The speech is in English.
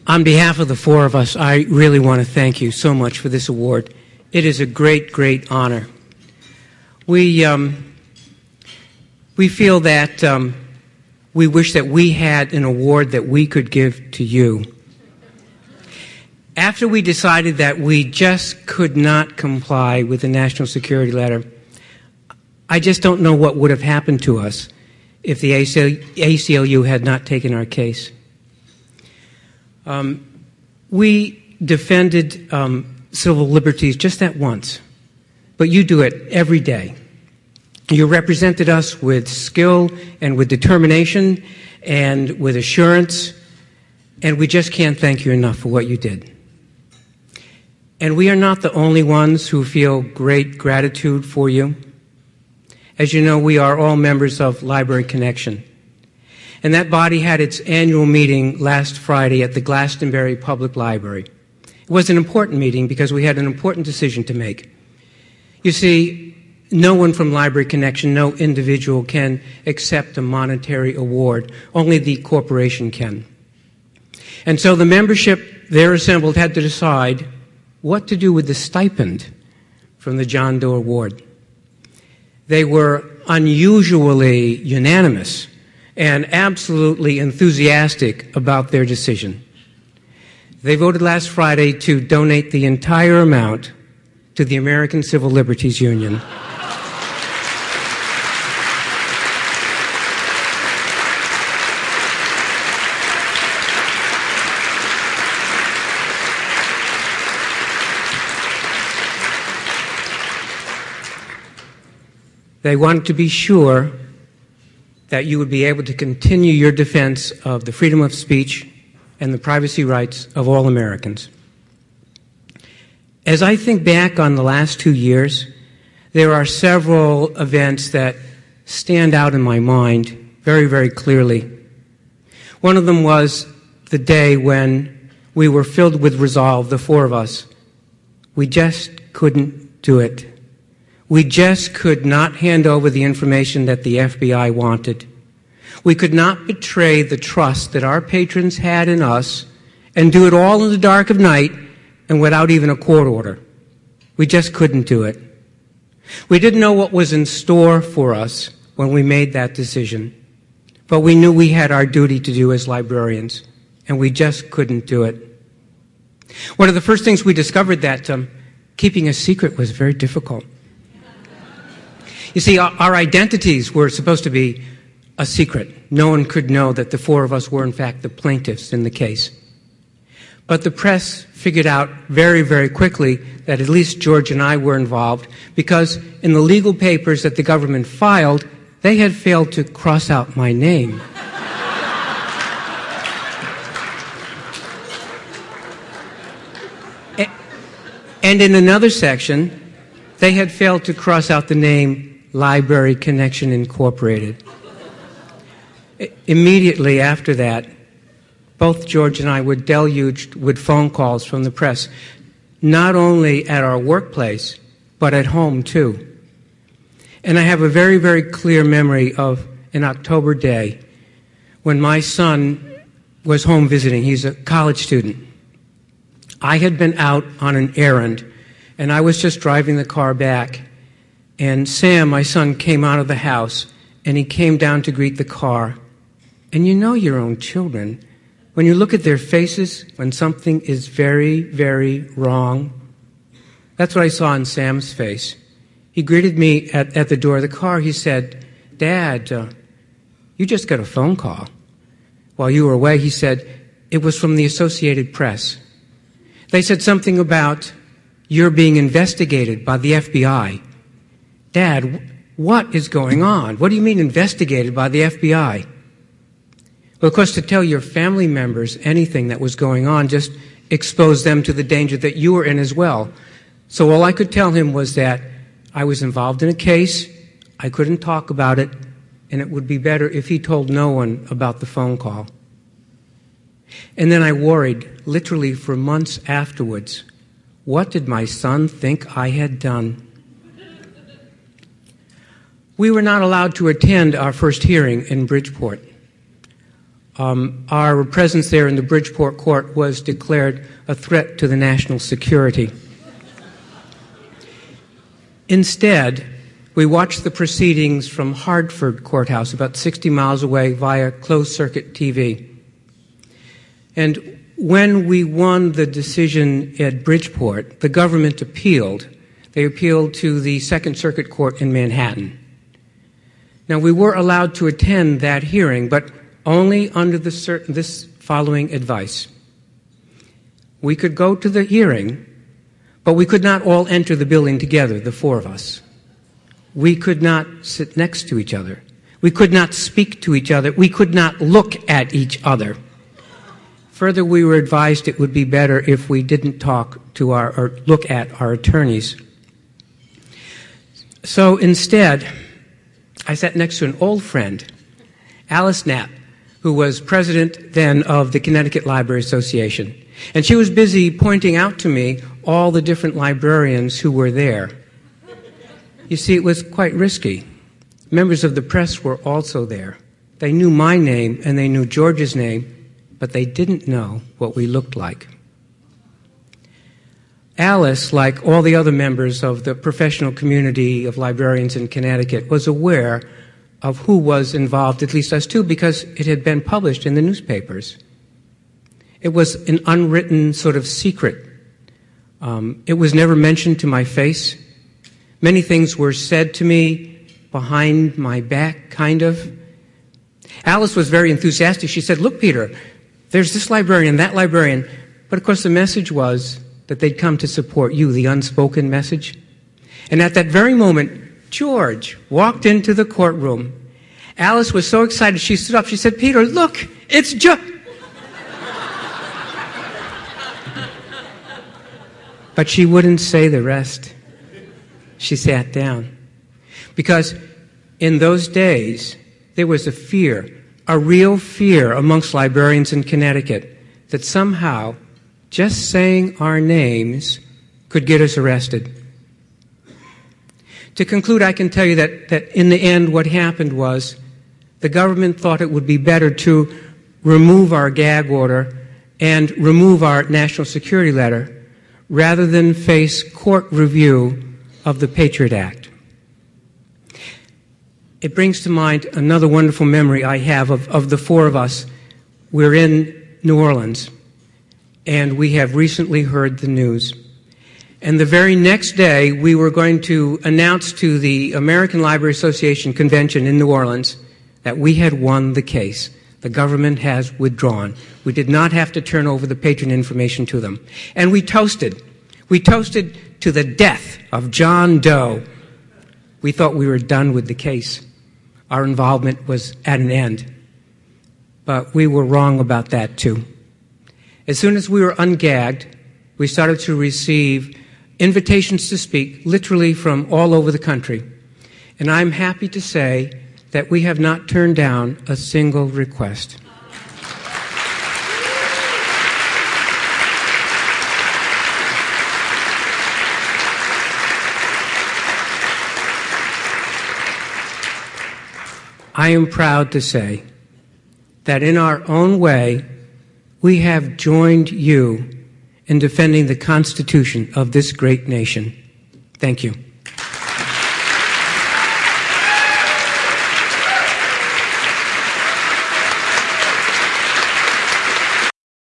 On behalf of the four of us, I really want to thank you so much for this award. It is a great, great honor. We feel that we wish that we had an award that we could give to you. After we decided that we just could not comply with the national security letter, I just don't know what would have happened to us if the ACLU had not taken our case. We defended civil liberties just that once, but you do it every day. You represented us with skill and with determination and with assurance, and we just can't thank you enough for what you did. And we are not the only ones who feel great gratitude for you. As you know, we are all members of Library Connection. And that body had its annual meeting last Friday at the Glastonbury Public Library. It was an important meeting because we had an important decision to make. You see, no one from Library Connection, no individual can accept a monetary award. Only the corporation can. And so the membership there assembled had to decide what to do with the stipend from the John Doe Award. They were unusually unanimous and absolutely enthusiastic about their decision. They voted last Friday to donate the entire amount to the American Civil Liberties Union. They wanted to be sure that you would be able to continue your defense of the freedom of speech and the privacy rights of all Americans. As I think back on the last 2 years, there are several events that stand out in my mind very, very clearly. One of them was the day when we were filled with resolve, the four of us. We just couldn't do it. We just could not hand over the information that the FBI wanted. We could not betray the trust that our patrons had in us and do it all in the dark of night and without even a court order. We just couldn't do it. We didn't know what was in store for us when we made that decision, but we knew we had our duty to do as librarians, and we just couldn't do it. One of the first things we discovered that keeping a secret was very difficult. You see, our identities were supposed to be a secret. No one could know that the four of us were, in fact, the plaintiffs in the case. But the press figured out very, very quickly that at least George and I were involved because in the legal papers that the government filed, they had failed to cross out my name. And in another section, they had failed to cross out the name Library Connection Incorporated. Immediately after that, both George and I were deluged with phone calls from the press, not only at our workplace, but at home too. And I have a very, very clear memory of an October day when my son was home visiting. He's a college student. I had been out on an errand, and I was just driving the car back. And Sam, my son, came out of the house, and he came down to greet the car. And you know your own children. When you look at their faces when something is very, very wrong, that's what I saw in Sam's face. He greeted me at the door of the car. He said, "Dad, you just got a phone call." While you were away, he said, "It was from the Associated Press. They said something about you're being investigated by the FBI." "Dad, what is going on? What do you mean investigated by the FBI?" Well, of course, to tell your family members anything that was going on just exposed them to the danger that you were in as well. So all I could tell him was that I was involved in a case, I couldn't talk about it, and it would be better if he told no one about the phone call. And then I worried, literally for months afterwards, what did my son think I had done? We were not allowed to attend our first hearing in Bridgeport. our presence there in the Bridgeport court was declared a threat to the national security. Instead, we watched the proceedings from Hartford Courthouse, about 60 miles away, via closed-circuit TV. And when we won the decision at Bridgeport, the government appealed. They appealed to the Second Circuit Court in Manhattan. Now, we were allowed to attend that hearing, but only under this following advice. We could go to the hearing, but we could not all enter the building together, the four of us. We could not sit next to each other. We could not speak to each other. We could not look at each other. Further, we were advised it would be better if we didn't talk to or look at our attorneys. So instead, I sat next to an old friend, Alice Knapp, who was president then of the Connecticut Library Association. And she was busy pointing out to me all the different librarians who were there. You see, it was quite risky. Members of the press were also there. They knew my name and they knew George's name, but they didn't know what we looked like. Alice, like all the other members of the professional community of librarians in Connecticut, was aware of who was involved, at least us two, because it had been published in the newspapers. It was an unwritten sort of secret. It was never mentioned to my face. Many things were said to me behind my back, kind of. Alice was very enthusiastic. She said, "Look, Peter, there's this librarian, that librarian." But of course the message was that they'd come to support you, the unspoken message. And at that very moment, George walked into the courtroom. Alice was so excited, she stood up. She said, "Peter, look, it's George." But she wouldn't say the rest. She sat down. Because in those days, there was a fear, a real fear amongst librarians in Connecticut that somehow just saying our names could get us arrested. To conclude, I can tell you that in the end what happened was the government thought it would be better to remove our gag order and remove our national security letter rather than face court review of the Patriot Act. It brings to mind another wonderful memory I have of the four of us. We're in New Orleans, and we have recently heard the news. And the very next day, we were going to announce to the American Library Association convention in New Orleans that we had won the case. The government has withdrawn. We did not have to turn over the patron information to them. And we toasted. We toasted to the death of John Doe. We thought we were done with the case. Our involvement was at an end. But we were wrong about that, too. As soon as we were ungagged, we started to receive invitations to speak, literally from all over the country. And I'm happy to say that we have not turned down a single request. I am proud to say that in our own way, we have joined you in defending the Constitution of this great nation. Thank you.